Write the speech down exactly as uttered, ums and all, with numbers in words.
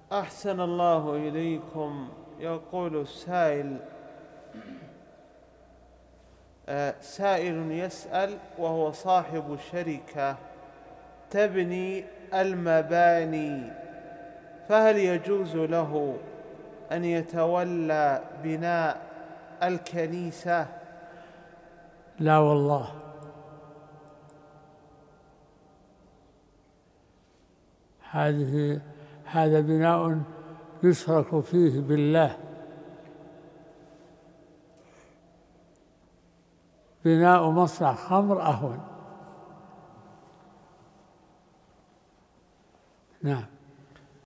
أحسن الله إليكم. يقول السائل: سائل يسأل وهو صاحب شركة تبني المباني، فهل يجوز له أن يتولى بناء الكنيسة؟ لا والله، هذه هذا بناء يشرك فيه بالله. بناء مصنع خمر أهون. نعم.